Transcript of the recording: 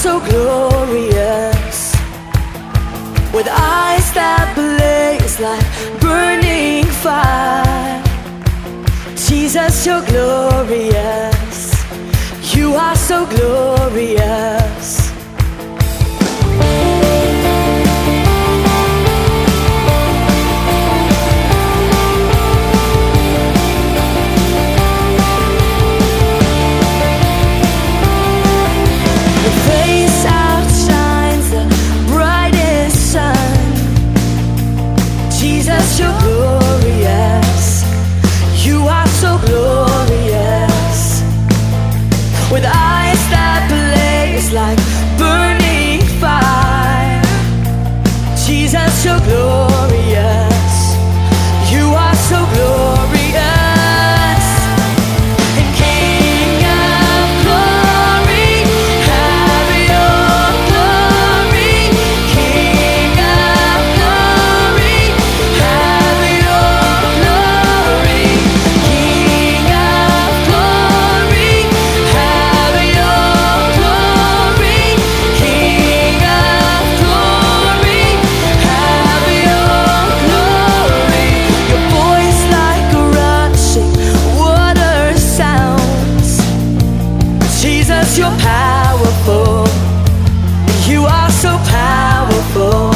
so glorious, with eyes that blaze like burning fire. Jesus, you're glorious. You are so glorious. Jesus, you're glorious. You are so glorious, with eyes that blaze like burning fire. Jesus, you're glorious. You are so glorious. And King of glory, have your glory. King of glory, have your glory. King of glory, have your glory. King of glory, have your glory. Your voice like a rushing water sounds. Jesus, you're powerful. You are so powerful.